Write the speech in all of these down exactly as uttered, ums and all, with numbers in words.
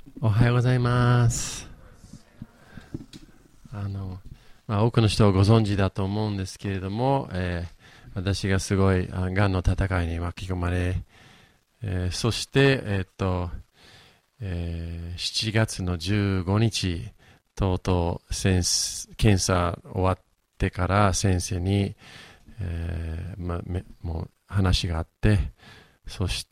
おはようございます。あの、まあ、多くの人をご存知だと思うんですけれども、えー私がすごいあがんの戦いに巻き込まれ、えーそして、えーっとえーしちがつのじゅうごにち、とうとう先生検査終わってから先生に、えーま、めもう話があって、そして、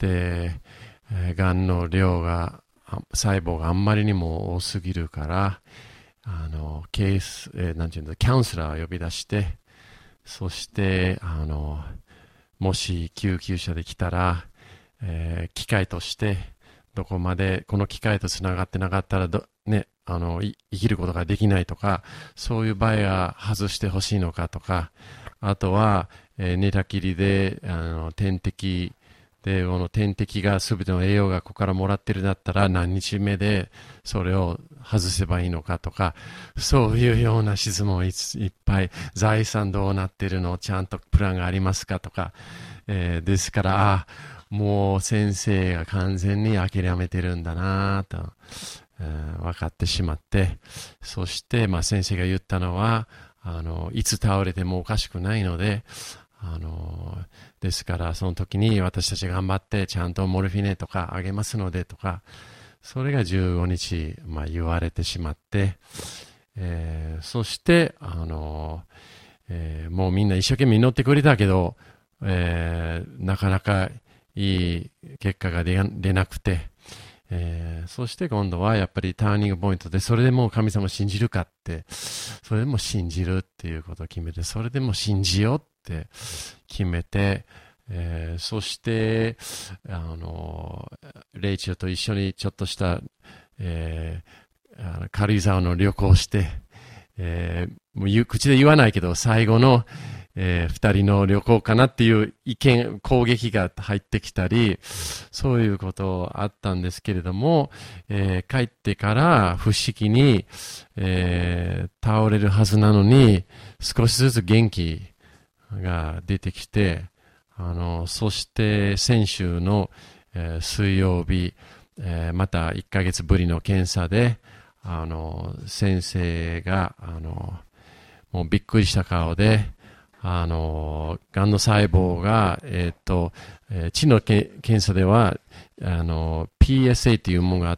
えー、がんの量があ細胞があんまりにも多すぎるから、あのケース、えーなんていうんだ、キャウンセラーを呼び出して、そしてあのもし救急車で来たら、えー機械としてどこまでこの機械とつながってなかったらど、ね、あのい生きることができないとか、そういう場合は外してほしいのかとか、あとは、えー寝たきりであの点滴で、この点滴が全ての栄養がここからもらってるんだったら何日目でそれを外せばいいのかとか、そういうような質問を い, いっぱい、財産どうなってるの、ちゃんとプランがありますかとか、えーですから、あ、もう先生が完全に諦めてるんだなと、えー分かってしまって、そして、まあ、先生が言ったのは、あのいつ倒れてもおかしくないので、あのですからその時に私たち頑張ってちゃんとモルフィネとかあげますのでとか、それがじゅうごにち、まあ、言われてしまって、えーそしてあの、えーもうみんな一生懸命祈ってくれたけど、えーなかなかいい結果が出出なくて、えーそして今度はやっぱりターニングポイントで、それでもう神様を信じるかって、それでも信じるっていうことを決めて、それでも信じようって決めて、えーそしてあのレイチェルと一緒にちょっとした、えーあの軽井沢の旅行をして、えーもう言う口で言わないけど最後の、えー二人の旅行かなっていう意見、攻撃が入ってきたり、そういうことあったんですけれども、えー帰ってから不思議に、えー倒れるはずなのに少しずつ元気が出てきて、あのそして先週の、えー水曜日、えーまたいっかげつぶりの検査で、あの先生があのもうびっくりした顔で、あのがんの細胞が、えーっとえー知のけ検査ではあの ピーエスエー というものがあって、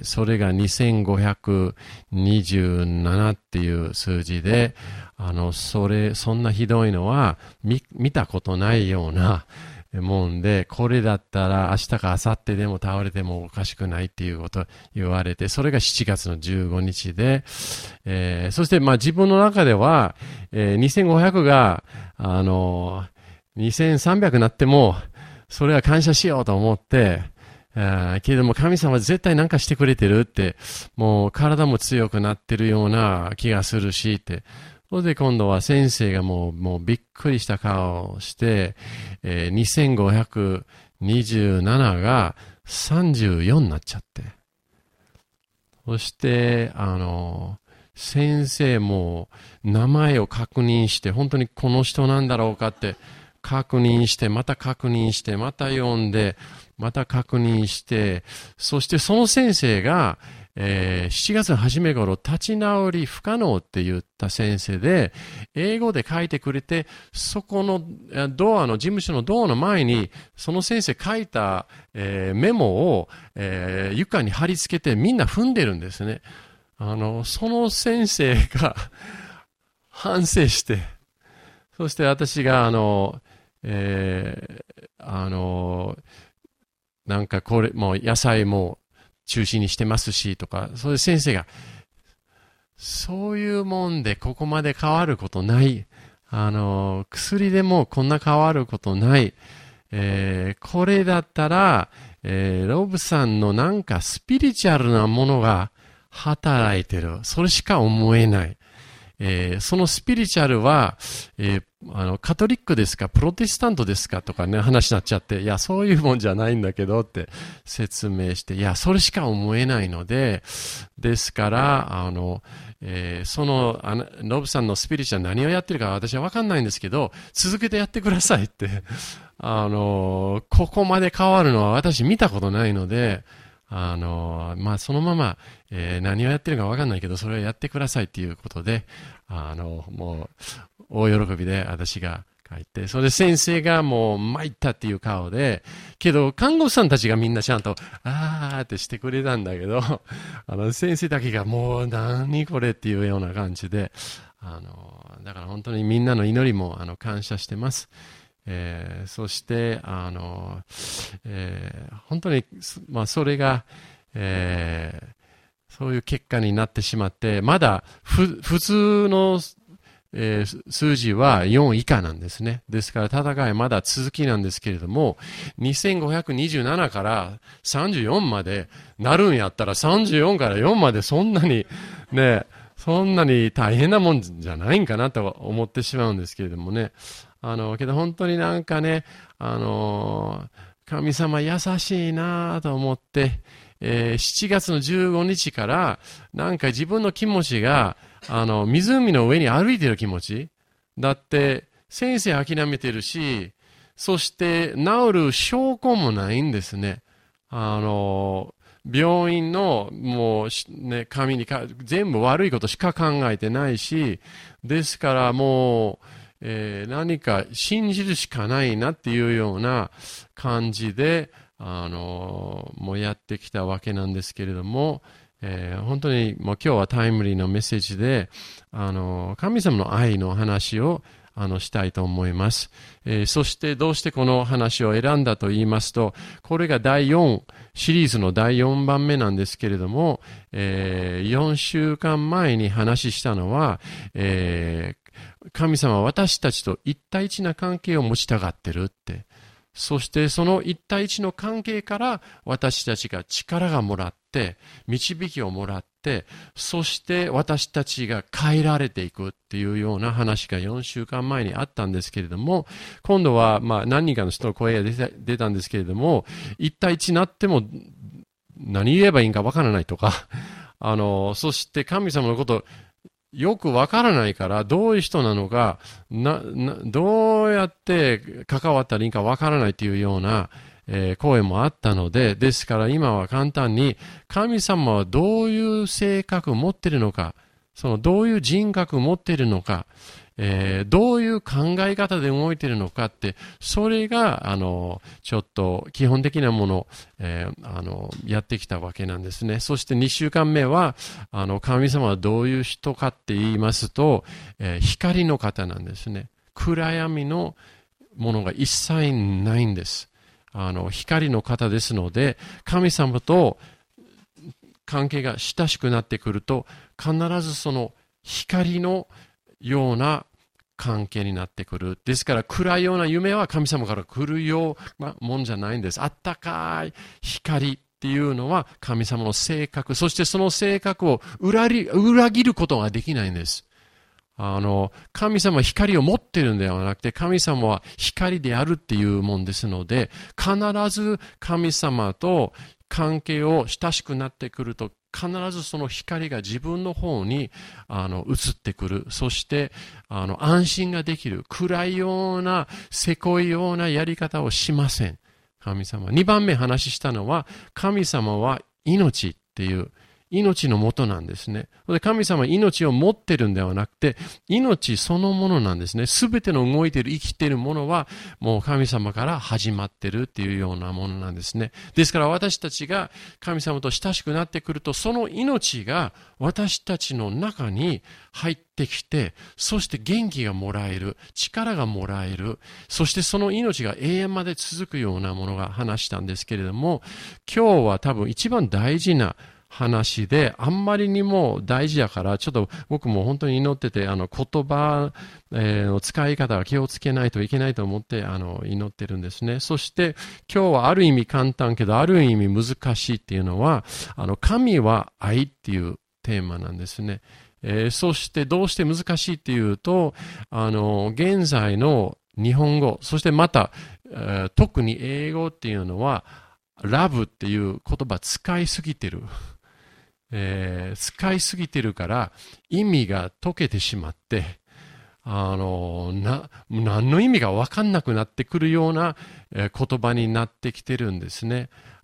それがにせんごひゃくにじゅうななっていう数字で、あのそれそんなひどいのは 見, 見たことないようなもんで、これだったら明日か明後日でも倒れてもおかしくないっていうことを言われて、それがしちがつのじゅうごにちで、えーそしてまあ自分の中では、えーにせんごひゃくがあのにせんさんびゃくになってもそれは感謝しようと思って、えーけれども神様は絶対何かしてくれてるって、もう体も強くなってるような気がするしって、それで今度は先生がもう、もうびっくりした顔をして、えーにせんごひゃくにじゅうなながさんじゅうよんになっちゃって。そして、あの、先生も名前を確認して、本当にこの人なんだろうかって確認して、また確認して、また読んで、また確認して、そしてその先生が、えーしちがつの初め頃、立ち直り不可能って言った先生で、英語で書いてくれて、そこのえードアの、事務所のドアの前に、その先生書いた、えーメモを、えー床に貼り付けてみんな踏んでるんですね。あの、その先生が反省して、そして私が、あの、えーあの、なんかこれ、もう野菜も中心にしてますしとか、そういう先生が、そういうもんでここまで変わることない。あの、薬でもこんな変わることない。えーこれだったら、えーロブさんのなんかスピリチュアルなものが働いてる。それしか思えない。えーそのスピリチュアルは、えーあの、カトリックですか、プロテスタントですかとかね、話になっちゃって、いや、そういうもんじゃないんだけどって説明して、いや、それしか思えないので、ですから、あの、えーその、あの、ノブさんのスピリチュアル何をやってるか私はわかんないんですけど、続けてやってくださいって、あの、ここまで変わるのは私見たことないので、 あの、まあ、そのまま、えー、何をやってるかわかんないけど、それをやってくださいっていうことで、あの、もう、大喜びで私が書いて、それで先生がもう参ったっていう顔で、けど、看護師さんたちがみんなちゃんと、あーってしてくれたんだけど、あの、先生だけがもう、何これっていうような感じで、あの、だから本当にみんなの祈りも、あの、感謝してます。えー、そして、あの、えー、本当に、まあ、それが、えー、そういう結果になってしまって、まだふ普通の、えー、数字はよん以下なんですね。ですから戦いまだ続きなんですけれども、にせんごひゃくにじゅうななからさんじゅうよんまでなるんやったらさんじゅうよんからよんまでそんなにね、そんなに大変なもんじゃないんかなと思ってしまうんですけれどもね。あの、けど本当になんかね、あの、神様優しいなと思って、えー、しちがつのじゅうごにちから、なんか自分の気持ちが、あの、湖の上に歩いてる気持ちだって、先生諦めてるし、そして治る証拠もないんですね。あの、病院の、もう、ね、神にか、全部悪いことしか考えてないし、ですからもう、えー、何か信じるしかないなっていうような感じで、あの、もうやってきたわけなんですけれども、えー、本当にもう今日はタイムリーなメッセージで、あの、神様の愛の話をあのしたいと思います、えー。そしてどうしてこの話を選んだと言いますと、これがだいよんシリーズのだいよんばんめなんですけれども、えー、よんしゅうかんまえに話したのは、えー神様は私たちと一対一な関係を持ちたがってるって。そしてその一対一の関係から私たちが力がもらって、導きをもらって、そして私たちが変えられていくっていうような話がよんしゅうかんまえにあったんですけれども、今度はまあ何人かの人の声が出た、出たんですけれども、一対一になっても何言えばいいんかわからないとか、あの、そして神様のことよくわからないから、どういう人なのか、な、な、どうやって関わったらいいかわからないというような、えー、声もあったので、ですから今は簡単に、神様はどういう性格を持っているのか、そのどういう人格を持っているのか、えー、どういう考え方で動いているのかって、それが、あの、ちょっと基本的なものを、えー、あの、やってきたわけなんですね。そしてにしゅうかんめは、あの、神様はどういう人かって言いますと、えー、光の方なんですね。暗闇のものが一切ないんです。あの、光の方ですので、神様と関係が親しくなってくると、必ずその光のような関係になってくる。ですから暗いような夢は神様から来るようなもんじゃないんです。あったかい光っていうのは神様の性格、そしてその性格を裏り裏切ることができないんです。あの、神様は光を持っているんではなくて、神様は光であるっていうもんですので、必ず神様と関係を親しくなってくると、必ずその光が自分の方にあの移ってくる。そしてあの安心ができる。暗いような、せこいようなやり方をしません。神様。にばんめ話したのは、神様は命っていう、命の元なんですね。で神様は命を持ってるんではなくて、命そのものなんですね。すべての動いている、生きているものは、もう神様から始まってるっていうようなものなんですね。ですから私たちが神様と親しくなってくると、その命が私たちの中に入ってきて、そして元気がもらえる、力がもらえる、そしてその命が永遠まで続くようなものが話したんですけれども、今日は多分一番大事な話で、あんまりにも大事だから、ちょっと僕も本当に祈ってて、あの言葉の使い方は気をつけないといけないと思って、あの祈ってるんですね。そして今日はある意味簡単けど、ある意味難しいっていうのは、あの神は愛っていうテーマなんですね。えー、そしてどうして難しいっていうと、あの現在の日本語、そしてまた、えー、特に英語っていうのは、ラブっていう言葉使いすぎてる。えー、使いすぎてるから意味が解けてしまって、あのな何の意味が分かんなくなってくるような、えー、言葉になってきてるんですね。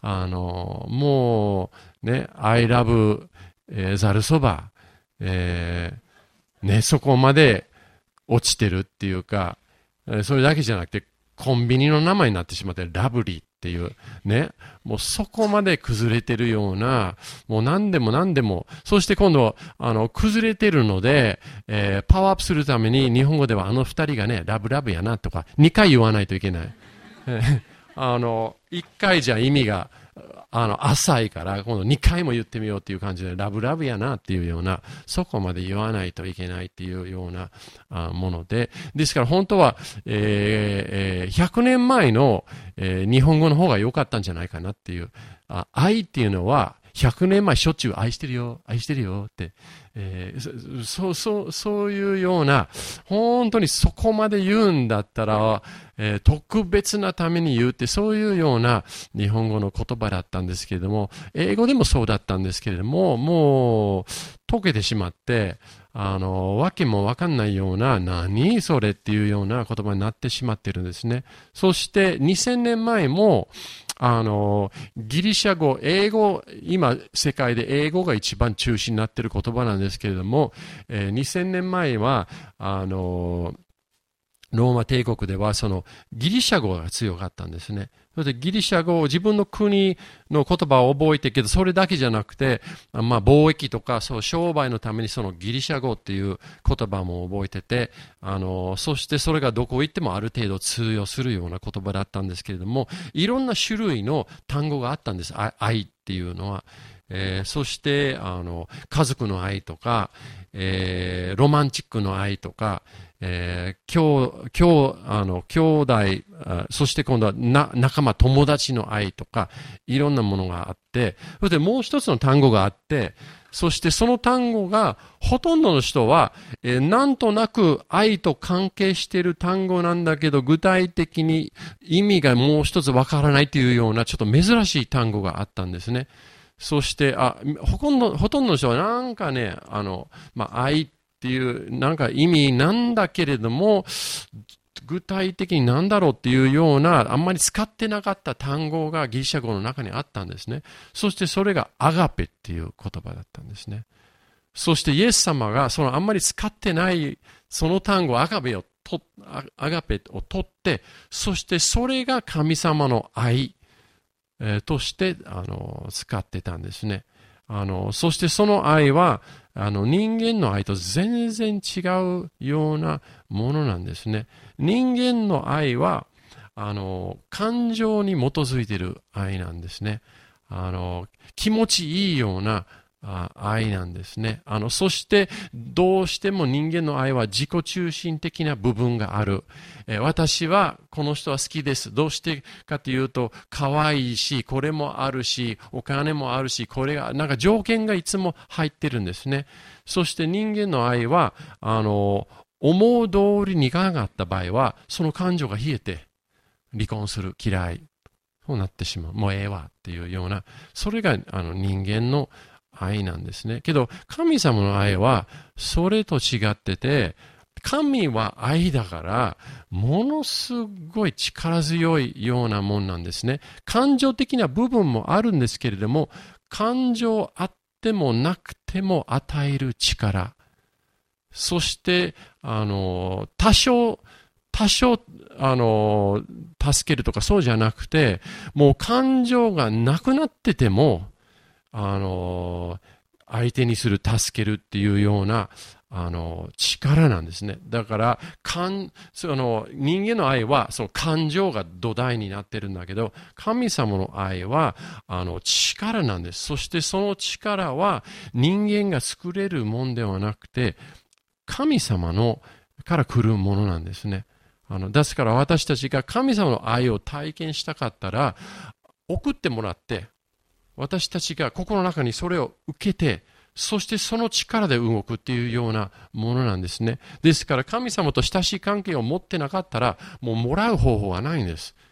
あの、もう、ね、I love、えー、ざるそば、えー、ね、そこまで落ちてるっていうか、それだけじゃなくて、コンビニの名前になってしまって、ラブリーっていう、ね、もうそこまで崩れてるような、もう何でも何でも、そして今度、あの、崩れてるので、えー、パワーアップするために、日本語ではあの二人がね、ラブラブやなとか、二回言わないといけない。あの、一回じゃ意味が、あの、浅いから、今度二回も言ってみようっていう感じで、ラブラブやなっていうような、そこまで言わないといけないっていうようなあもので、ですから本当は、えーえー、ひゃくねんまえの、えー、日本語の方が良かったんじゃないかなっていう、あ愛っていうのは、ひゃくねんまえしょっちゅう愛してるよ、愛してるよって、えー、そう、そう、そういうような、本当にそこまで言うんだったら、えー、特別なために言うって、そういうような日本語の言葉だったんですけれども、英語でもそうだったんですけれども、もう、溶けてしまって、あの、わけもわかんないような、何それっていうような言葉になってしまってるんですね。そして、にせんねんまえも、あの、ギリシャ語、英語、今、世界で英語が一番中心になっている言葉なんですけれども、えー、にせんねんまえは、あの、ローマ帝国ではそのギリシャ語が強かったんですね。それでギリシャ語を自分の国の言葉を覚えてけど、それだけじゃなくて、まあ貿易とかそう商売のためにそのギリシャ語っていう言葉も覚えてて、あの、そしてそれがどこ行ってもある程度通用するような言葉だったんですけれども、いろんな種類の単語があったんです。愛っていうのは。えー、そして、あの、家族の愛とか、えー、ロマンチックの愛とか、えー、兄、兄、あの、兄弟、そして今度はな、仲間、友達の愛とか、いろんなものがあって、そしてもう一つの単語があって、そしてその単語が、ほとんどの人は、えー、なんとなく愛と関係している単語なんだけど、具体的に意味がもう一つわからないというような、ちょっと珍しい単語があったんですね。そして、あ、ほとんど、ほとんどの人はなんかね、あの、まあ、愛っていう、なんか意味なんだけれども、具体的に何だろうっていうような、あんまり使ってなかった単語がギリシャ語の中にあったんですね。そしてそれがアガペっていう言葉だったんですね。そしてイエス様が、そのあんまり使ってない、その単語アガペをと、アガペを取って、そしてそれが神様の愛、えー、としてあの使ってたんですね。あのそしてその愛はあの人間の愛と全然違うようなものなんですね。人間の愛はあの感情に基づいている愛なんですね。あの気持ちいいような愛なんですね。あの、そして、どうしても人間の愛は自己中心的な部分がある。え私は、この人は好きです。どうしてかというと、可愛いし、これもあるし、お金もあるし、これが、なんか条件がいつも入ってるんですね。そして人間の愛は、あの、思う通りにいかなかった場合は、その感情が冷えて、離婚する、嫌い。そうなってしまう。もうええわっていうような、それが、あの、人間の愛なんですね。けど、神様の愛は、それと違ってて、神は愛だから、ものすごい力強いようなもんなんですね。感情的な部分もあるんですけれども、感情あってもなくても与える力。そして、あの、多少、多少、あの、助けるとかそうじゃなくて、もう感情がなくなってても、あの、相手にする、助けるっていうような、あの、力なんですね。だから、かん、その、人間の愛は、その感情が土台になってるんだけど、神様の愛は、あの、力なんです。そしてその力は、人間が作れるもんではなくて、神様の、から来るものなんですね。あの、ですから私たちが神様の愛を体験したかったら、送ってもらって、私たちが心の中にそれを受けて、そしてその力で動くっていうようなものなんですね。ですから神様と親しい関係を持ってなかったら、もうもらう方法はないんです。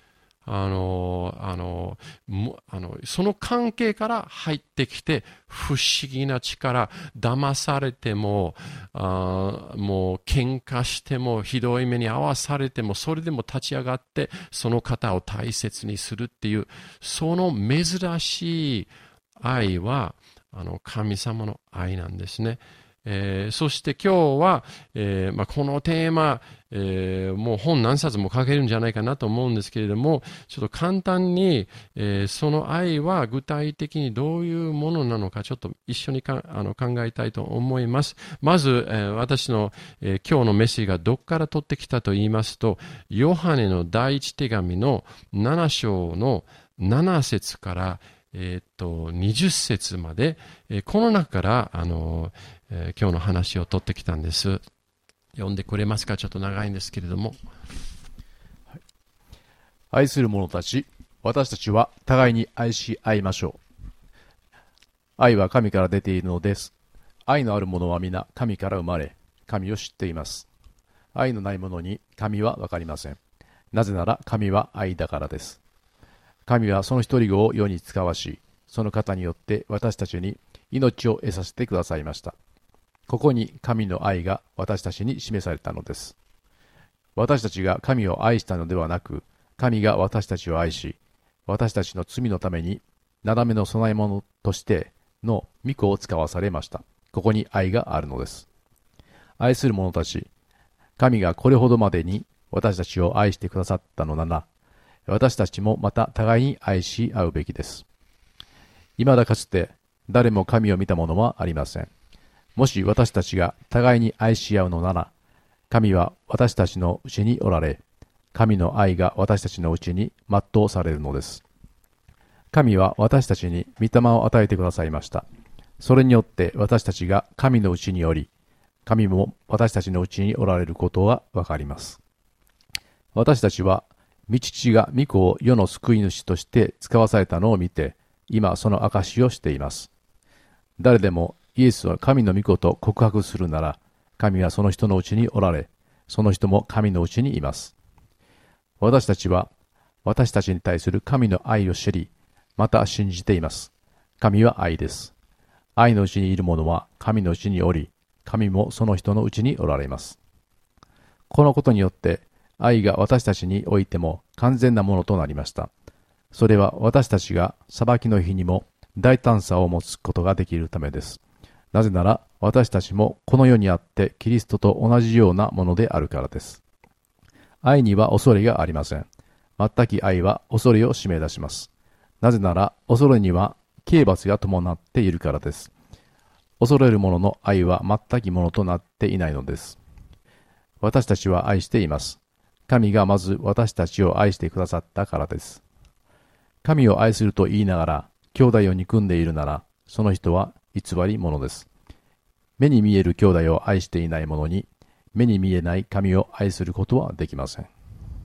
あの、あの、もあのその関係から入ってきて、不思議な力、騙されても、あもう喧嘩しても、ひどい目に遭わされても、それでも立ち上がって、その方を大切にするっていう、その珍しい愛は、あの神様の愛なんですね。えー、そして今日は、えーまあ、このテーマ、えー、もう本何冊も書けるんじゃないかなと思うんですけれども、ちょっと簡単に、えー、その愛は具体的にどういうものなのか、ちょっと一緒にかあの考えたいと思います。まず、えー、私の、えー、今日のメッセージがどこから取ってきたと言いますと、ヨハネの第一手紙のなな章のなな節から、えー、っとにじゅっ節まで、えー、この中からあの、えー、今日の話を取ってきたんです。読んでくれますか？ちょっと長いんですけれども。 はい、愛する者たち、私たちは互いに愛し合いましょう。愛は神から出ているのです。愛のある者は皆神から生まれ、神を知っています。愛のない者に神はわかりません。なぜなら神は愛だからです。神はその一人子を世に使わし、その方によって私たちに命を得させてくださいました。ここに神の愛が私たちに示されたのです。私たちが神を愛したのではなく、神が私たちを愛し、私たちの罪のために、なだめの供え物としての御子を使わされました。ここに愛があるのです。愛する者たち、神がこれほどまでに私たちを愛してくださったのなら、私たちもまた互いに愛し合うべきです。未だかつて誰も神を見た者はありません。もし私たちが互いに愛し合うのなら、神は私たちのうちにおられ、神の愛が私たちのうちに全うされるのです。神は私たちに御霊を与えてくださいました。それによって私たちが神のうちにおり、神も私たちのうちにおられることがわかります。私たちは御父が御子を世の救い主として使わされたのを見て、今その証しをしています。誰でもイエスを神の御子と告白するなら、神はその人のうちにおられ、その人も神のうちにいます。私たちは私たちに対する神の愛を知り、また信じています。神は愛です。愛のうちにいる者は神のうちにおり、神もその人のうちにおられます。このことによって、愛が私たちにおいても完全なものとなりました。それは私たちが裁きの日にも大胆さを持つことができるためです。なぜなら私たちもこの世にあってキリストと同じようなものであるからです。愛には恐れがありません。全き愛は恐れを締め出します。なぜなら恐れには刑罰が伴っているからです。恐れる者の愛は全きものとなっていないのです。私たちは愛しています。神がまず私たちを愛してくださったからです。神を愛すると言いながら兄弟を憎んでいるなら、その人は偽り者です。目に見える兄弟を愛していない者に、目に見えない神を愛することはできません。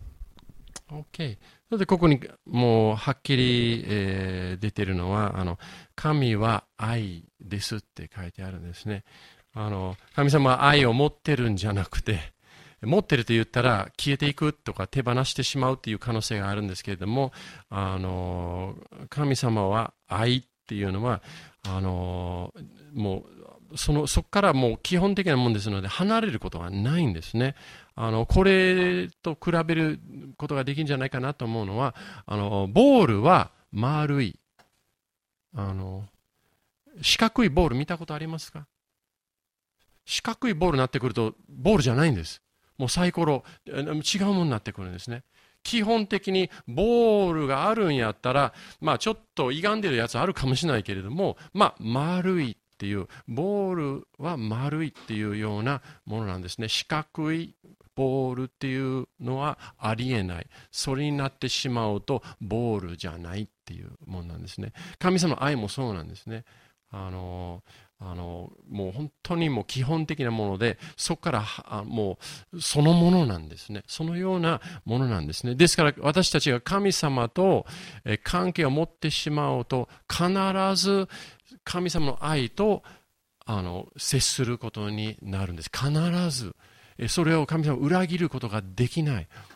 OK。それでここにもうはっきり、えー、出ているのは、あの神は愛ですって書いてあるんですね。あの神様は愛を持ってるんじゃなくて、持ってると言ったら消えていくとか手放してしまうという可能性があるんですけれども、あの神様は愛っていうのはあのもうそのそこからもう基本的なもんですので離れることがないんですね。あのこれと比べることができるんじゃないかなと思うのは、あのボールは丸い、あの四角いボール見たことありますか？四角いボールになってくるとボールじゃないんです。もうサイコロ違うものになってくるんですね。基本的にボールがあるんやったら、まあちょっと歪んでるやつあるかもしれないけれども、まあ丸いっていう、ボールは丸いっていうようなものなんですね。四角いボールっていうのはありえない。それになってしまうとボールじゃないっていうものなんですね。神様の愛もそうなんですね。あのあのもう本当にもう基本的なもので、そこからあもうそのものなんですね。そのようなものなんですね。ですから私たちが神様と関係を持ってしまうと、必ず神様の愛とあの接することになるんです。必ずそれを神様を裏切ることができない。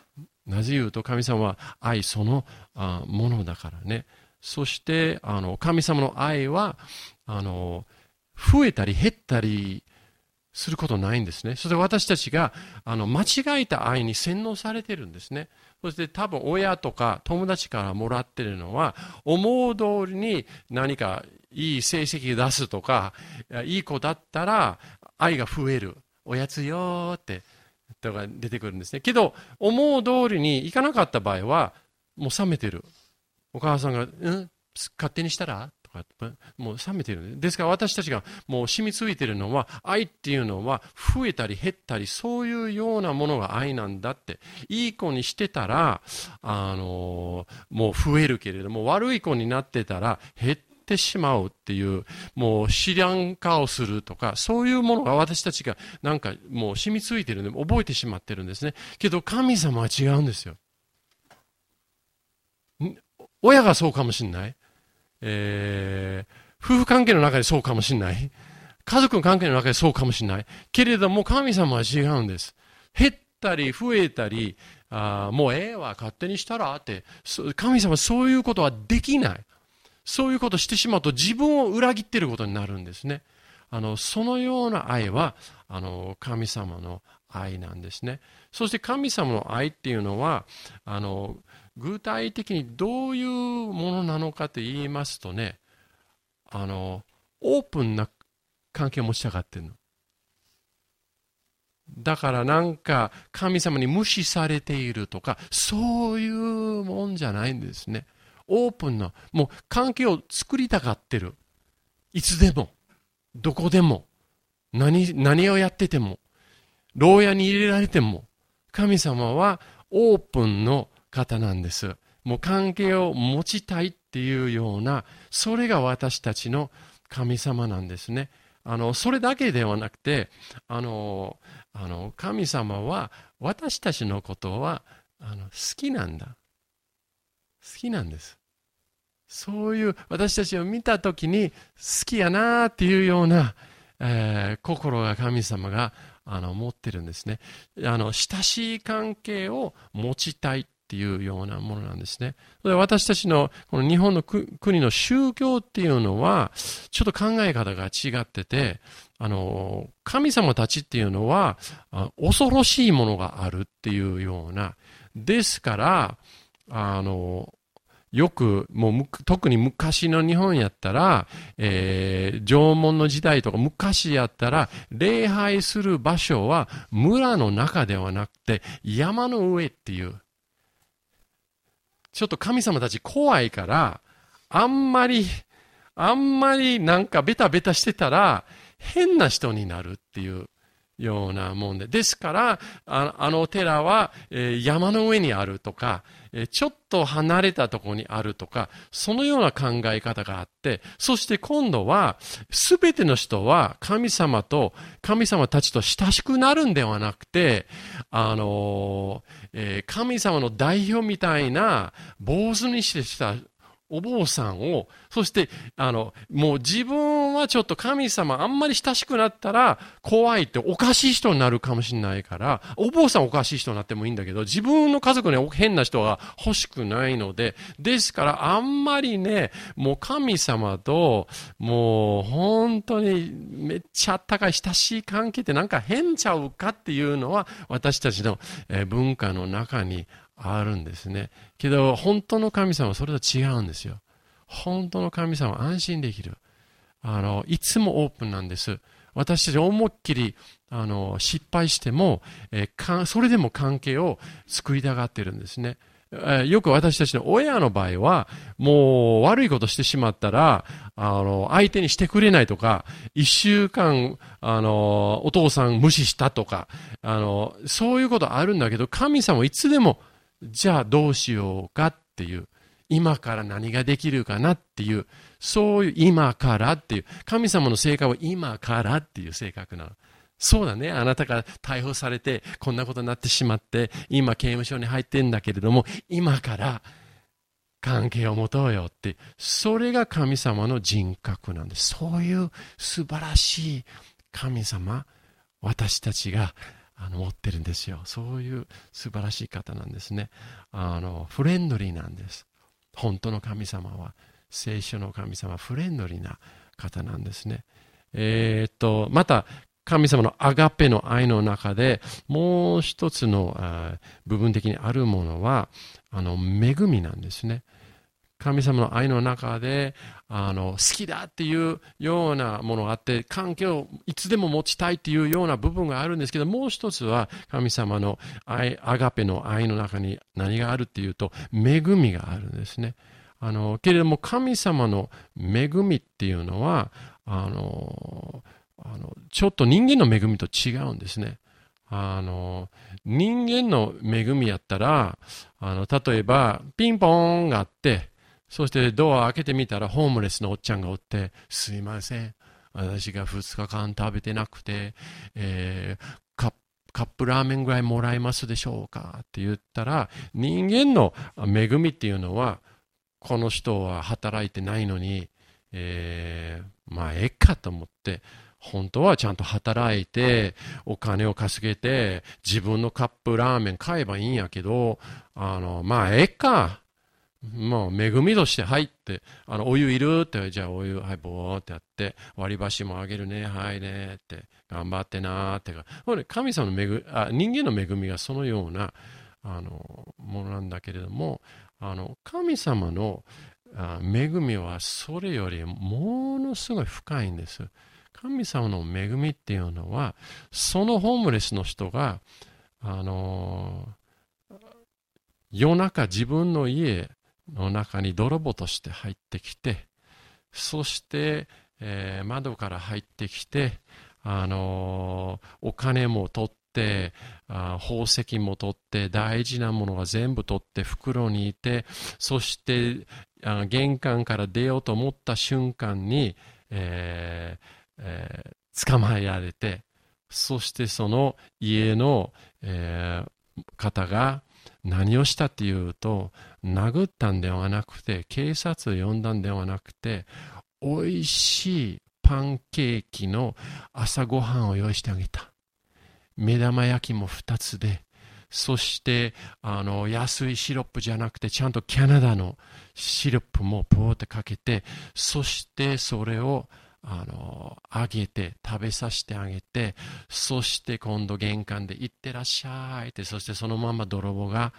なぜ言うと神様は愛そのものだからね。そしてあの神様の愛はあの増えたり減ったりすることないんですね。そして私たちがあの間違えた愛に洗脳されてるんですね。そして多分親とか友達からもらってるのは、思う通りに何かいい成績出すとか、いい子だったら愛が増える。おやつよーってとか出てくるんですね。けど思う通りにいかなかった場合はもう冷めてる。お母さんが、うん、勝手にしたらとかもう冷めてる。ですから私たちがもう染みついているのは、愛っていうのは増えたり減ったり、そういうようなものが愛なんだって。いい子にしてたらあのもう増えるけれども、悪い子になってたら減ってしまうっていう、もう知らん顔するとか、そういうものが私たちがなんかもう染みついてるんで覚えてしまってるんですね。けど神様は違うんですよ。親がそうかもしれない、えー、夫婦関係の中でそうかもしれない、家族の関係の中でそうかもしれない、けれども神様は違うんです。減ったり増えたり、あもうええわ勝手にしたらって、神様はそういうことはできない。そういうことをしてしまうと自分を裏切っていることになるんですね。あのそのような愛はあの神様の愛なんですね。そして神様の愛っていうのはあの具体的にどういうものなのかと言いますとね、あのオープンな関係を持ちたがってるの。だからなんか神様に無視されているとか、そういうもんじゃないんですね。オープンな、もう関係を作りたがってる。いつでも、どこでも、何、何をやってても、牢屋に入れられても、神様はオープンの方なんです。もう関係を持ちたいっていうような、それが私たちの神様なんですね。あの、それだけではなくて、あの、あの、神様は私たちのことは、あの、好きなんだ。好きなんです。そういう私たちを見たときに好きやなっていうような、えー、心が神様があの持ってるんですね。あの親しい関係を持ちたいっていうようなものなんですね。で私たちのこの日本の国の宗教っていうのはちょっと考え方が違ってて、あの神様たちっていうのは恐ろしいものがあるっていうような、ですからあのよくもう特に昔の日本やったら、えー、縄文の時代とか昔やったら礼拝する場所は村の中ではなくて山の上っていう、ちょっと神様たち怖いからあんまりあんまりなんかベタベタしてたら変な人になるっていうようなもんで、ですからあ、あの寺は、えー、山の上にあるとか、えー、ちょっと離れたところにあるとか、そのような考え方があって、そして今度はすべての人は神様と神様たちと親しくなるんではなくて、あのーえー、神様の代表みたいな坊主にしてしたお坊さんを、そしてあのもう自分はちょっと神様あんまり親しくなったら怖いっておかしい人になるかもしれないから、お坊さんおかしい人になってもいいんだけど、自分の家族に変な人が欲しくないので、ですからあんまりね、もう神様ともう本当にめっちゃあったかい親しい関係ってなんか変ちゃうかっていうのは私たちの文化の中にあるんですね。けど本当の神様はそれと違うんですよ。本当の神様は安心できる。あのいつもオープンなんです。私たち思いっきりあの失敗しても、えー、かそれでも関係を作りたがってるんですね。えー、よく私たちの親の場合はもう悪いことしてしまったらあの相手にしてくれないとか、一週間あのお父さん無視したとか、あのそういうことあるんだけど、神様はいつでもじゃあどうしようかっていう、今から何ができるかなっていう、そういう今からっていう、神様の性格は今からっていう性格なの。そうだね、あなたが逮捕されてこんなことになってしまって今刑務所に入ってんだけれども、今から関係を持とうよって、それが神様の人格なんです。そういう素晴らしい神様、私たちがあの持ってるんですよ。そういう素晴らしい方なんですね。あのフレンドリーなんです。本当の神様は、聖書の神様はフレンドリーな方なんですね。えー、っとまた神様のアガペの愛の中でもう一つの部分的にあるものはあの恵みなんですね。神様の愛の中であの好きだっていうようなものがあって、関係をいつでも持ちたいっていうような部分があるんですけど、もう一つは神様の愛、アガペの愛の中に何があるっていうと、恵みがあるんですね。あのけれども神様の恵みっていうのはあのあのちょっと人間の恵みと違うんですね。あの人間の恵みやったら、あの例えばピンポーンがあって、そしてドア開けてみたらホームレスのおっちゃんがおって、すいません、私がふつかかん食べてなくて、えー、カップカップラーメンぐらいもらえますでしょうかって言ったら、人間の恵みっていうのは、この人は働いてないのに、えー、まあええかと思って、本当はちゃんと働いてお金を稼げて自分のカップラーメン買えばいいんやけど、あのまあええか、もう恵みとして入って、あのお湯いるって、じゃあお湯はいボーってやって、割り箸もあげるね、はいねって、頑張ってなーって、神様の恵み、あ、人間の恵みがそのようなあのものなんだけれども、あの神様の恵みはそれよりものすごい深いんです。神様の恵みっていうのは、そのホームレスの人があの夜中自分の家の中に泥棒として入ってきて、そして、えー、窓から入ってきて、あのお金も取って、あ宝石も取って、大事なものは全部取って袋にいて、そしてあ玄関から出ようと思った瞬間に、えーえー、捕まえられて、そしてその家の、えー、方が何をしたっていうと、殴ったんではなくて、警察を呼んだんではなくて、おいしいパンケーキの朝ごはんを用意してあげた。目玉焼きもふたつで、そしてあの安いシロップじゃなくて、ちゃんとキャナダのシロップもポーってかけて、そしてそれをあのあげて食べさせてあげて、そして今度玄関で行ってらっしゃいって、そしてそのまま泥棒が、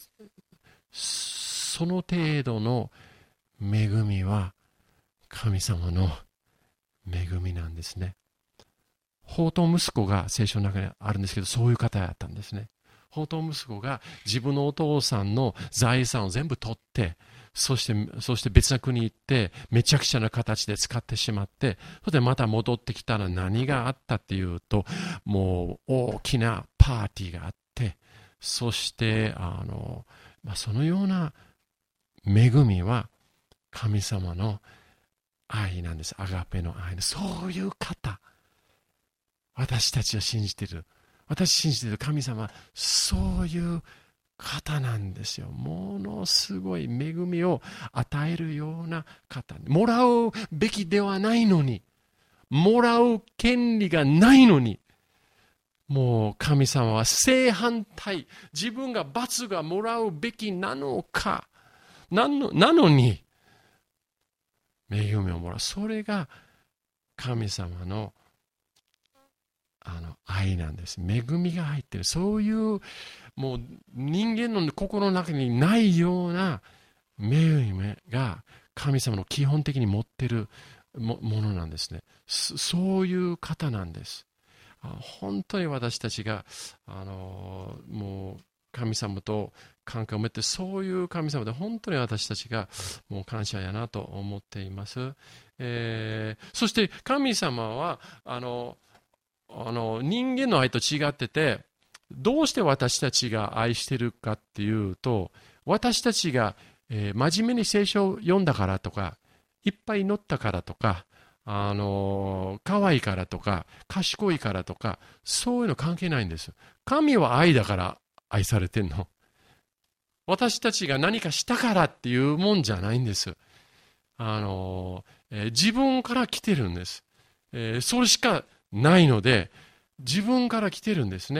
その程度の恵みは神様の恵みなんですね。放蕩息子が聖書の中にあるんですけど、そういう方やったんですね。放蕩息子が自分のお父さんの財産を全部取って、そして、そして別な国に行って、めちゃくちゃな形で使ってしまって、それでまた戻ってきたら何があったっていうと、もう大きなパーティーがあって、そして、あの、まあ、そのような恵みは神様の愛なんです。アガペの愛の。そういう方。私たちは信じている。私信じている神様、そういう方なんですよ。ものすごい恵みを与えるような方。もらうべきではないのに、もらう権利がないのに、もう神様は正反対、自分が罰がもらうべきなのか、なの、なのに、恵みをもらう。それが神様のあの愛なんです。恵みが入っている。そういうもう人間の心の中にないような恵みが神様の基本的に持っている も, ものなんですね。そういう方なんです。本当に私たちがあのもう神様と関係を持って、そういう神様で本当に私たちがもう感謝やなと思っています。えー、そして神様はあのあの人間の愛と違ってて、どうして私たちが愛してるかっていうと、私たちが、えー、真面目に聖書を読んだからとか、いっぱい祈ったからとか、あの可愛いからとか、賢いからとか、そういうの関係ないんです。神は愛だから愛されてんの。私たちが何かしたからっていうもんじゃないんです。あの、えー、自分から来てるんです。えー、それしかないので、自分から来てるんですね。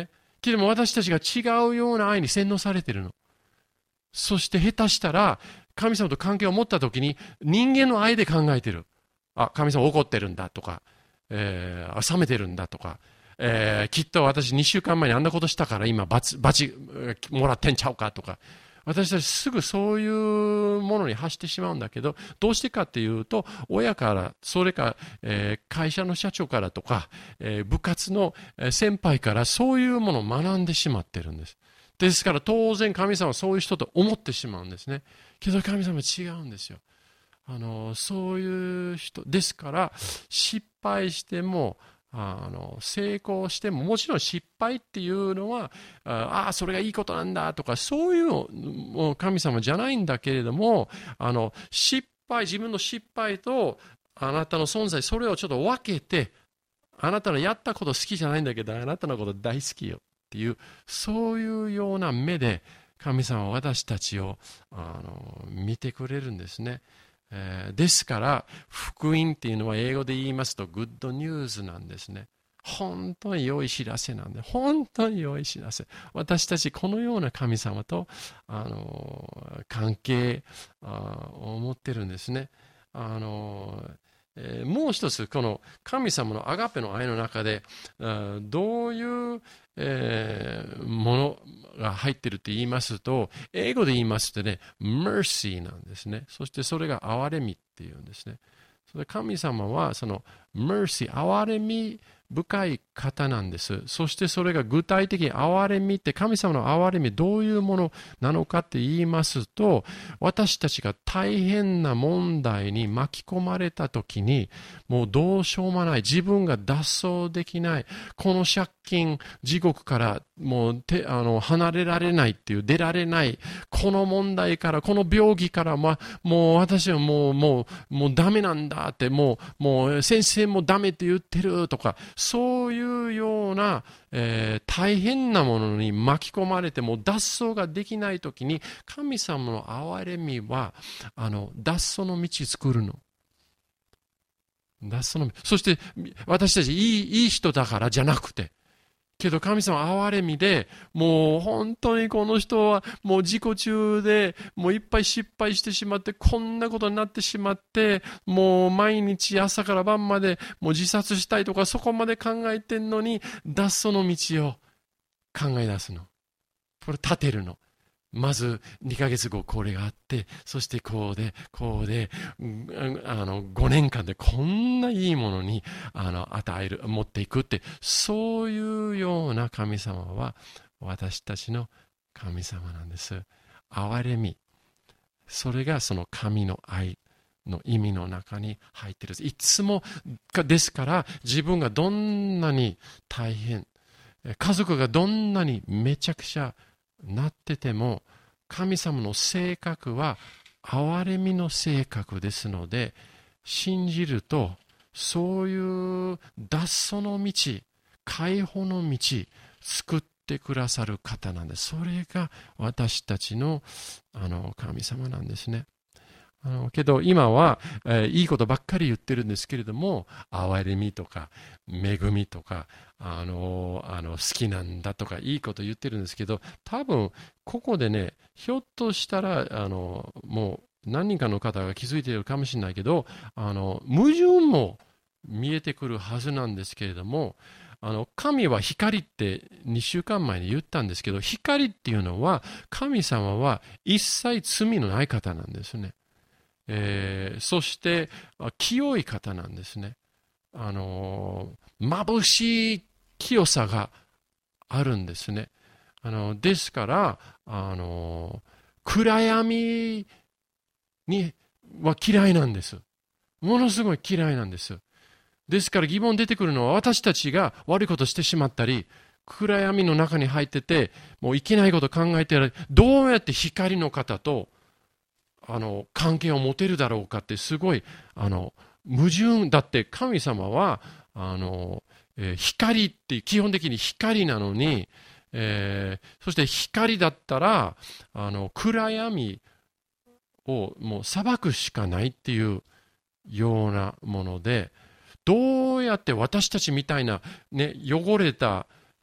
けども私たちが違うような愛に洗脳されているの。そして下手したら、神様と関係を持ったときに、人間の愛で考えている。あ、神様怒ってるんだとか、えー、冷めてるんだとか、えー、きっと私にしゅうかんまえにあんなことしたから今バチ、バチもらってんちゃうかとか、私たちすぐそういうものに走ってしまうんだけど、どうしてかっていうと、親から、それか、えー、会社の社長からとか、えー、部活の先輩からそういうものを学んでしまってるんです。ですから当然神様はそういう人と思ってしまうんですね。けど神様は違うんですよ。あの、そういう人ですから、失敗しても、あの成功しても、もちろん失敗っていうのは、ああ、それがいいことなんだとか、そういうの神様じゃないんだけれども、あの失敗、自分の失敗とあなたの存在、それをちょっと分けて、あなたのやったこと好きじゃないんだけど、あなたのこと大好きよっていう、そういうような目で神様は私たちをあの見てくれるんですね。えー、ですから福音っていうのは英語で言いますとグッドニュースなんですね。本当に良い知らせなんで、本当に良い知らせ。私たちこのような神様とあの関係を持ってるんですね。あのえー、もう一つこの神様のアガペの愛の中でどういう、えー、ものが入っていると言いますと、英語で言いますとね、mercy なんですね。そしてそれが憐れみっていうんですね。それ神様はその mercy、憐れみ深い方なんです。そしてそれが具体的に憐れみって、神様の憐れみどういうものなのかって言いますと、私たちが大変な問題に巻き込まれた時に、もうどうしようもない、自分が脱走できない、この借金地獄からもう手あの離れられないっていう、出られない、この問題から、この病気から、ま、もう私はもうもうもうダメなんだって、もうもう先生もダメって言ってるとか、そういうような、えー、大変なものに巻き込まれても脱走ができないときに、神様の憐れみはあの脱走の道作るの。脱走の道。そして私たちいい、いい人だからじゃなくて、けど神様は憐れみで、もう本当にこの人はもう自己中でもういっぱい失敗してしまって、こんなことになってしまって、もう毎日朝から晩までもう自殺したいとかそこまで考えてんのに、脱走の道を考え出すの。これ立てるの。まずにかげつごこれがあって、そしてこうでこうで、あのごねんかんでこんないいものにあの与える、持っていくって、そういうような神様は私たちの神様なんです。憐れみ、それがその神の愛の意味の中に入っている。いつもですから、自分がどんなに大変、家族がどんなにめちゃくちゃなってても、神様の性格は憐れみの性格ですので、信じるとそういう脱走の道、解放の道、救ってくださる方なんです。それが私たちの、あの神様なんですね。あのけど今は、えー、いいことばっかり言ってるんですけれども、憐れみとか恵みとか、あのあの好きなんだとかいいこと言ってるんですけど、多分ここでね、ひょっとしたらあのもう何人かの方が気づいているかもしれないけど、あの矛盾も見えてくるはずなんですけれども、あの神は光ってにしゅうかんまえに言ったんですけど、光っていうのは神様は一切罪のない方なんですね。えー、そして清い方なんですね。あの眩しい清さがあるんですね。あのですからあの暗闇には嫌いなんです。ものすごい嫌いなんです。ですから疑問出てくるのは、私たちが悪いことしてしまったり、暗闇の中に入っててもういけないこと考えてる、どうやって光の方とあの関係を持てるだろうかって、すごいあの矛盾だって。神様はあの、えー、光って基本的に光なのに、えー、そして光だったらあの暗闇をもう裁くしかないっていうようなもので、どうやって私たちみたいな、ね、汚れた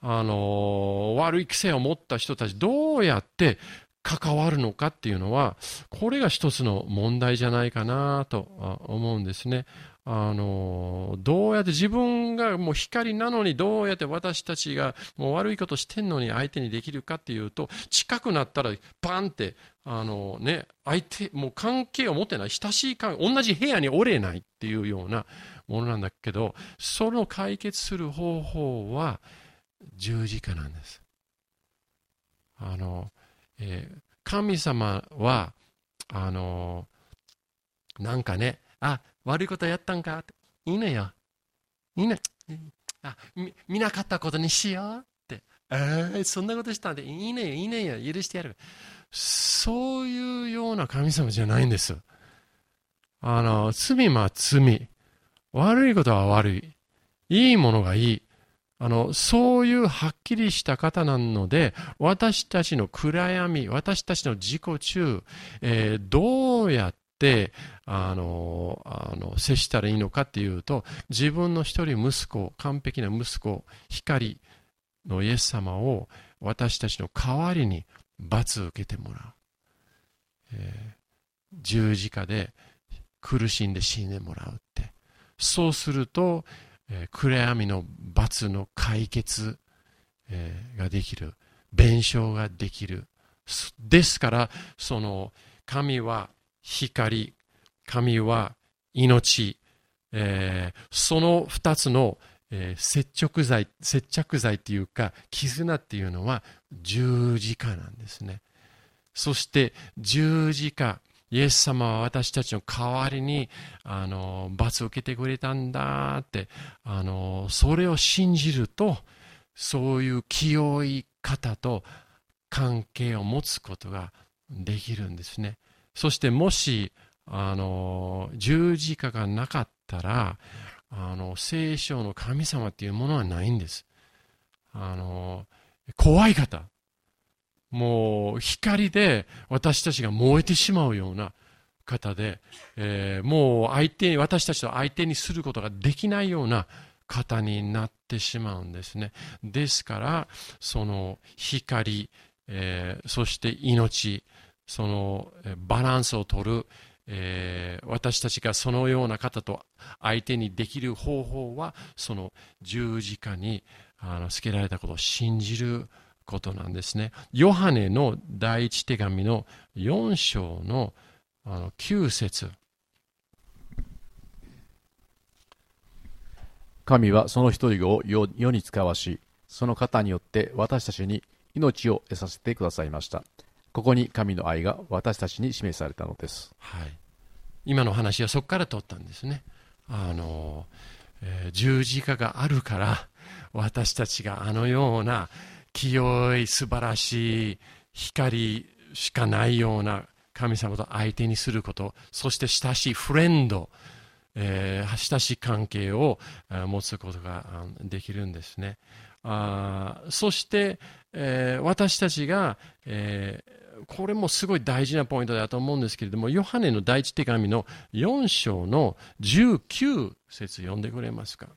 あの、悪い癖を持った人たち、どうやって関わるのかっていうのは、これが一つの問題じゃないかなと思うんですね。あの、どうやって自分がもう光なのにどうやって私たちがもう悪いことしてんのに相手にできるかっていうと、近くなったらバンって、あのね、相手、もう関係を持ってない、親しい関係、同じ部屋におれないっていうようなものなんだけど、その解決する方法は十字架なんです。あの、えー、神様は、あの、なんかね、あ、悪いことやったんかって、いいのよ。いいの。あ、見、見なかったことにしようって。えー、そんなことしたんで、いいのよ、いいのよ、許してやる。そういうような神様じゃないんです。あの、罪は罪。悪いことは悪い。いいものがいい。あの、そういうはっきりした方なので、私たちの暗闇、私たちの自己中、えー、どうやって、あの、あの、接したらいいのかっていうと、自分の一人息子、完璧な息子、光のイエス様を私たちの代わりに罰を受けてもらう。えー、十字架で苦しんで死んでもらうって。そうすると、えー、暗闇の罰の解決、えー、ができる。弁償ができる。ですから、その、神は光、神は命、えー、その二つの、えー、接着剤、接着剤っていうか、絆っていうのは十字架なんですね。そして十字架、イエス様は私たちの代わりに、あの、罰を受けてくれたんだって、あの、それを信じると、そういう清い方と関係を持つことができるんですね。そしてもし、あの、十字架がなかったら、あの、聖書の神様っていうものはないんです。あの、怖い方。もう光で私たちが燃えてしまうような方で、えー、もう相手、私たちと相手にすることができないような方になってしまうんですね。ですから、その光、えー、そして命、そのバランスを取る、えー、私たちがそのような方と相手にできる方法は、その十字架にあのつけられたことを信じることなんですね。ヨハネの第一手紙のよん章のあのきゅう節。 神はその一人を世に使わし、その方によって私たちに命を得させてくださいました。ここに神の愛が私たちに示されたのです。 はい。今の話はそこから取ったんですね。あの、えー、十字架があるから私たちがあのような清い素晴らしい光しかないような神様と相手にすること、そして親しいフレンド、えー、親しい関係を持つことができるんですね。あそして、えー、私たちが、えー、これもすごい大事なポイントだと思うんですけれども、ヨハネの第一手紙のよん章のじゅうきゅう節読んでくれますか。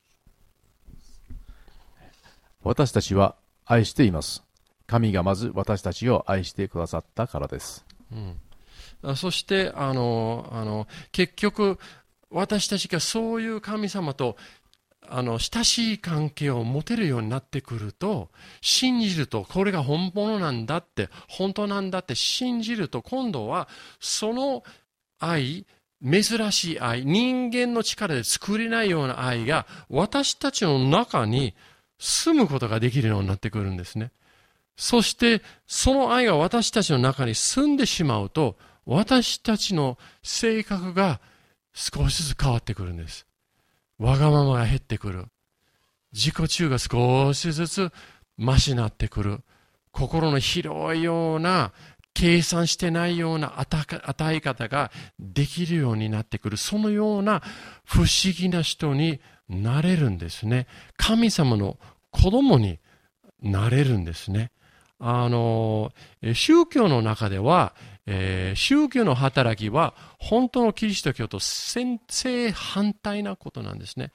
私たちは愛しています。神がまず私たちを愛してくださったからです。 うん、そしてあのあの結局私たちがそういう神様とあの親しい関係を持てるようになってくると、信じるとこれが本物なんだって、本当なんだって信じると、今度はその愛、珍しい愛、人間の力で作れないような愛が私たちの中に住むことができるようになってくるんですね。そしてその愛が私たちの中に住んでしまうと、私たちの性格が少しずつ変わってくるんです。わがままが減ってくる。自己中が少しずつ増しなってくる。心の広いような、計算してないような与え方ができるようになってくる。そのような不思議な人になれるんですね。神様の子供になれるんですね。あの、宗教の中では、えー、宗教の働きは本当のキリスト教と正反対なことなんですね。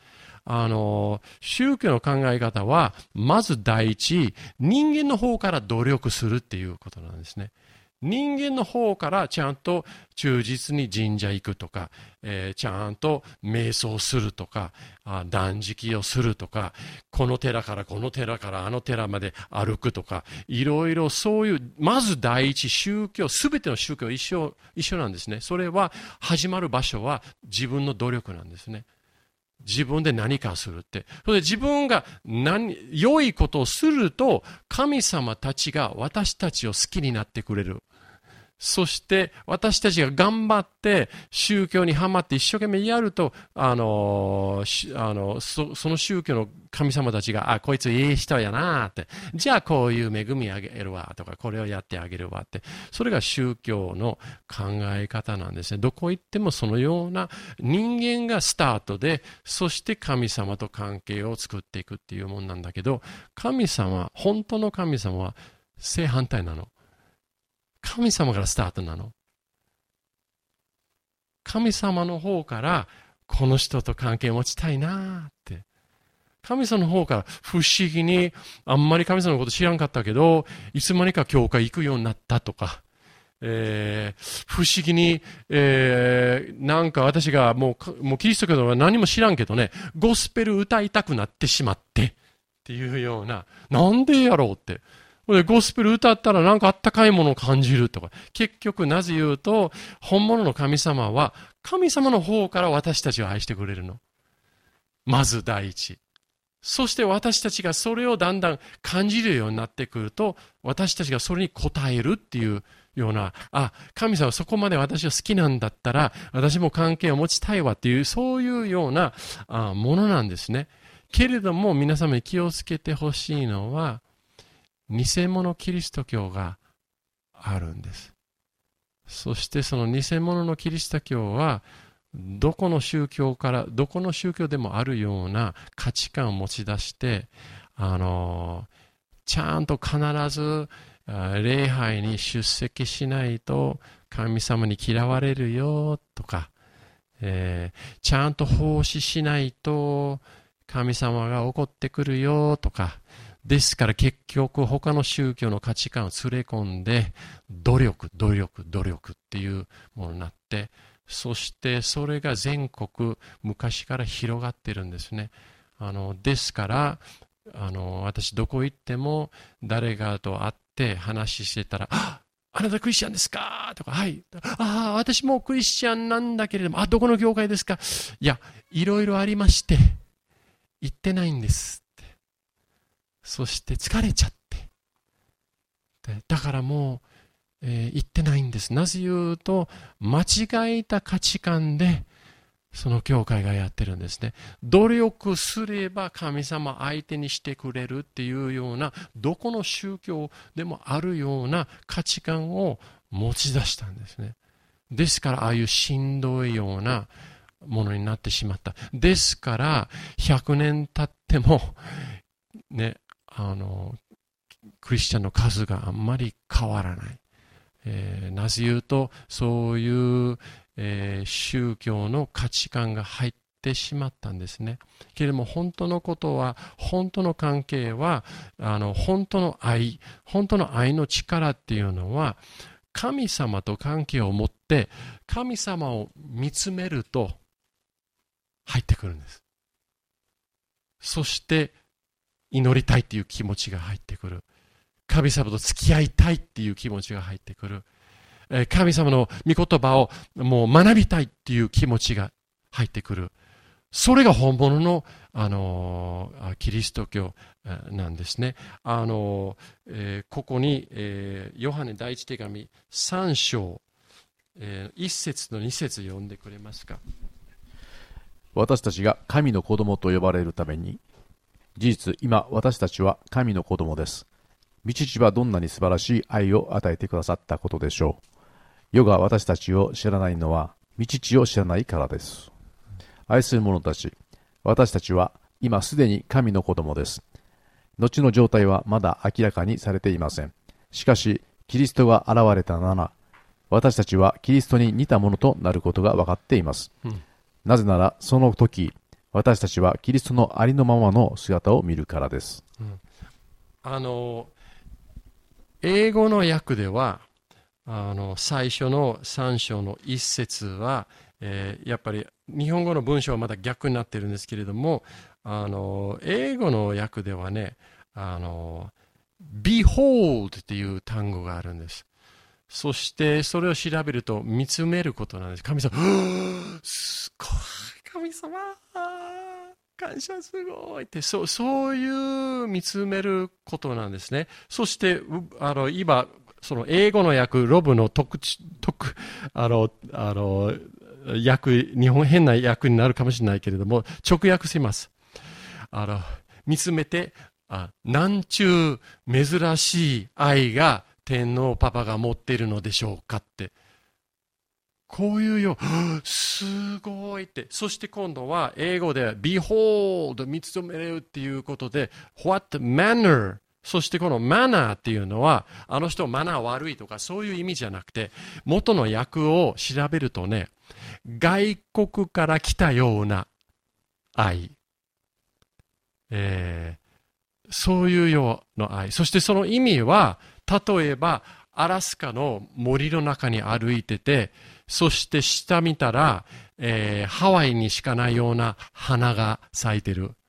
あの、宗教の考え方は、まず第一、人間の方から努力するっていうことなんですね。人間の方からちゃんと忠実に神社行くとか、えー、ちゃんと瞑想するとか、あ断食をするとか、この寺からこの寺からあの寺まで歩くとか、いろいろそういう、まず第一宗教、すべての宗教一緒、一緒なんですね。それは始まる場所は自分の努力なんですね。自分で何かするって。それで自分が何、良いことをすると、神様たちが私たちを好きになってくれる。そして私たちが頑張って宗教にはまって一生懸命やると、あの、あの そ, その宗教の神様たちが、あ、こいついい人やなって、じゃあこういう恵みあげるわとか、これをやってあげるわって、それが宗教の考え方なんですね。どこ行ってもそのような人間がスタートで、そして神様と関係を作っていくっていうもんなんだけど、神様、本当の神様は正反対なの。神様からスタートなの。神様の方からこの人と関係を持ちたいなって。神様の方から不思議にあんまり神様のこと知らんかったけど、いつまにか教会行くようになったとか、えー、不思議に、えー、なんか私がもう、もうキリスト教は何も知らんけどね、ゴスペル歌いたくなってしまってっていうような、なんでやろうって。ゴスペル歌ったらなんかあったかいものを感じるとか。結局なぜ言うと、本物の神様は神様の方から私たちを愛してくれるの。まず第一。そして私たちがそれをだんだん感じるようになってくると、私たちがそれに応えるっていうような、あ、神様はそこまで私を好きなんだったら、私も関係を持ちたいわっていう、そういうようなあものなんですね。けれども皆様に気をつけてほしいのは、偽物キリスト教があるんです。そしてその偽物のキリスト教は、どこの宗教から、どこの宗教でもあるような価値観を持ち出して、あの、ちゃんと必ず礼拝に出席しないと神様に嫌われるよとか、えー、ちゃんと奉仕しないと神様が怒ってくるよとか、ですから結局他の宗教の価値観を連れ込んで努力、努力、努力っていうものになって、そしてそれが全国昔から広がってるんですね。あのですからあの私どこ行っても誰かと会って話してたら、あ、あなたクリスチャンですかとか、はい、ああ私もクリスチャンなんだけれども、あ、どこの教会ですか、いやいろいろありまして行ってないんです。そして疲れちゃって。だからもう、えー、言ってないんです。なぜ言うと、間違えた価値観で、その教会がやってるんですね。努力すれば神様相手にしてくれるっていうような、どこの宗教でもあるような価値観を持ち出したんですね。ですから、ああいうしんどいようなものになってしまった。ですから、ひゃくねん経っても、ね、あのクリスチャンの数があんまり変わらない、えー、なぜ言うとそういう、えー、宗教の価値観が入ってしまったんですね。けれども本当のことは、本当の関係は、あの本当の愛、本当の愛の力っていうのは、神様と関係を持って神様を見つめると入ってくるんです。そして祈りたいっていう気持ちが入ってくる。神様と付き合いたいっていう気持ちが入ってくる。神様の御言葉をもう学びたいっていう気持ちが入ってくる。それが本物の、あのキリスト教なんですね。あのえー、ここに、えー、ヨハネ第一手紙さん章、えー、いち節とに節読んでくれますか。 私たちが神の子供と呼ばれるために、事実、今私たちは神の子供です。御父はどんなに素晴らしい愛を与えてくださったことでしょう。世が私たちを知らないのは、御父を知らないからです。愛する者たち、私たちは今すでに神の子供です。後の状態はまだ明らかにされていません。しかし、キリストが現れたなら、私たちはキリストに似たものとなることが分かっています。うん、なぜなら、その時、 私たちはキリストのありのままの姿を見るからです。 うん、あの英語の訳ではあの最初のさん章の一節は、えー、やっぱり日本語の文章はまた逆になってるんですけれども、あの英語の訳ではね、あの Behold っていう単語があるんです。そしてそれを調べると見つめることなんです。神様、すごい、神様、感謝すごいって、そう、そういう見つめることなんですね。そしてあの今その英語の訳、ロブの特特あのあの訳、日本変な訳になるかもしれないけれども、直訳します。あの見つめて、あ、なんちゅう珍しい愛が天皇パパが持っているのでしょうかって、こういうよ、すごいって。そして今度は英語で Behold 見つめるっていうことで What manner、そしてこのマナーっていうのは、あの人マナー悪いとかそういう意味じゃなくて、元の訳を調べるとね、外国から来たような愛、えー、そういうような愛。そしてその意味は、例えばアラスカの森の中に歩いてて、そして下見たら、えー、ハワイにしかないような花が咲いてる。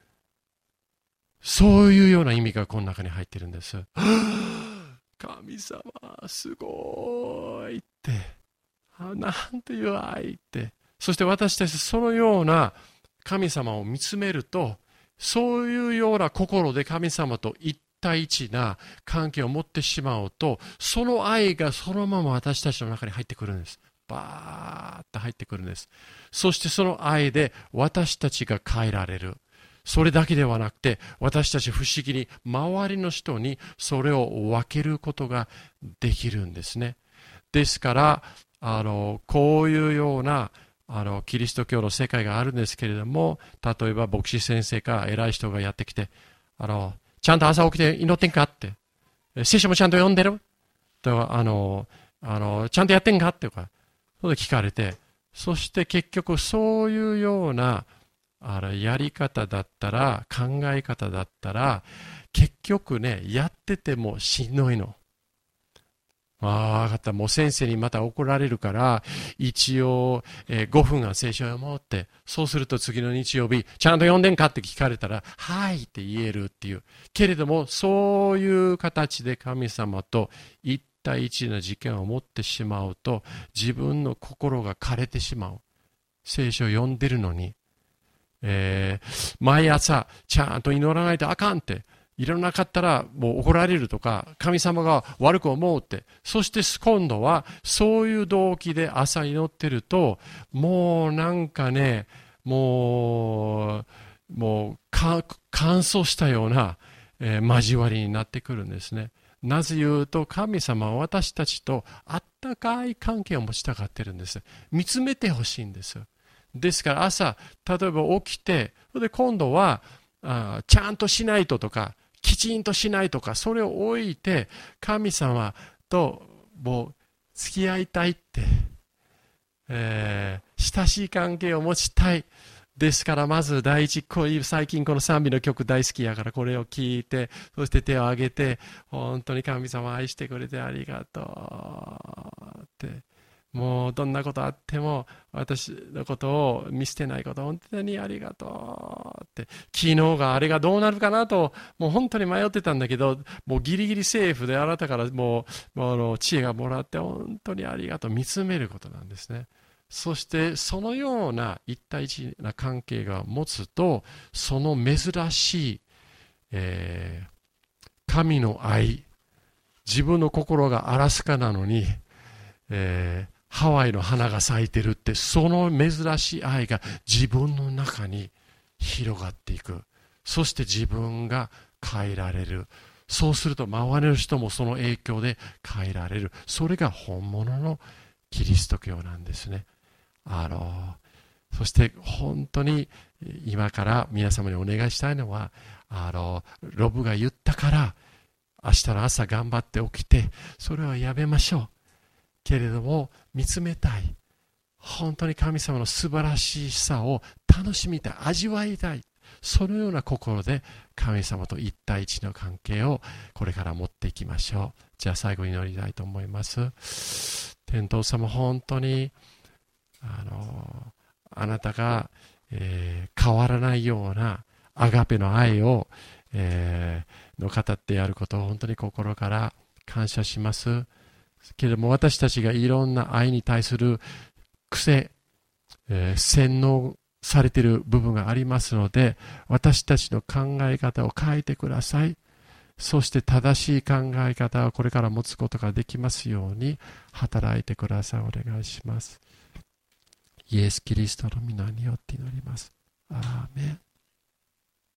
そういうような意味がこの中に入ってるんです。神様、すごいって。なんていう愛って。そして私たちそのような神様を見つめると、そういうような心で神様と一対一な関係を持ってしまうと、その愛がそのまま私たちの中に入ってくるんです。バーッと入ってくるんです。そしてその愛で私たちが変えられる。それだけではなくて、私たち不思議に周りの人にそれを分けることができるんですね。ですから、あの、こういうようなあのキリスト教の世界があるんですけれども、例えば牧師先生か偉い人がやってきて、あの、ちゃんと朝起きて祈ってんかって、聖書もちゃんと読んでると、あの、あの、ちゃんとやってんかってか、それで聞かれて、そして結局そういうようなあのやり方だったら、考え方だったら、結局ね、やっててもしんどいの。ああ、分かった。もう先生にまた怒られるから、一応、えー、ごふんは聖書を読もうって。そうすると次の日曜日、ちゃんと読んでんかって聞かれたら、はいって言えるっていう。けれども、そういう形で神様と一対一な事件を持ってしまうと、自分の心が枯れてしまう。聖書を読んでるのに、えー、毎朝ちゃんと祈らないとあかんって。いらなかったらもう怒られるとか、神様が悪く思うって。そして今度はそういう動機で朝祈ってると、もうなんかね、もう、もう乾燥したような、えー、交わりになってくるんですね。なぜ言うと、神様は私たちとあったかい関係を持ちたがってるんです。見つめてほしいんです。ですから朝、例えば起きて、それで今度はあちゃんとしないととか、きちんとしないとか、それを置いて神様ともう付き合いたいって、えー、親しい関係を持ちたい。ですからまず第一、こういう最近この賛美の曲大好きやからこれを聞いて、そして手を挙げて、本当に神様愛してくれてありがとうって、もうどんなことあっても私のことを見捨てないこと本当にありがとうって、昨日があれがどうなるかなともう本当に迷ってたんだけど、もうギリギリセーフであなたからもう、もうあの知恵がもらって本当にありがとう、見つめることなんですね。そしてそのような一対一な関係が持つと、その珍しい、えー、神の愛、自分の心がアラスカなのに、えーハワイの花が咲いてるって、その珍しい愛が自分の中に広がっていく。そして自分が変えられる。そうすると周りの人もその影響で変えられる。それが本物のキリスト教なんですね。あのそして本当に今から皆様にお願いしたいのは、あのロブが言ったから明日の朝頑張って起きてそれはやめましょう。けれども見つめたい。 本当に神様の素晴らしさを楽しみたい、味わいたい、そのような心で神様と一対一の関係をこれから持っていきましょう。じゃあ最後に祈りたいと思います。天父様、本当にあのあなたが、えー、変わらないようなアガペの愛を、えー、の語ってやることを本当に心から感謝しますけれども、私たちがいろんな愛に対する癖、えー、洗脳されている部分がありますので、私たちの考え方を変えてください。そして正しい考え方をこれから持つことができますように働いてください。お願いします。イエス・キリストの皆によって祈ります。アーメン。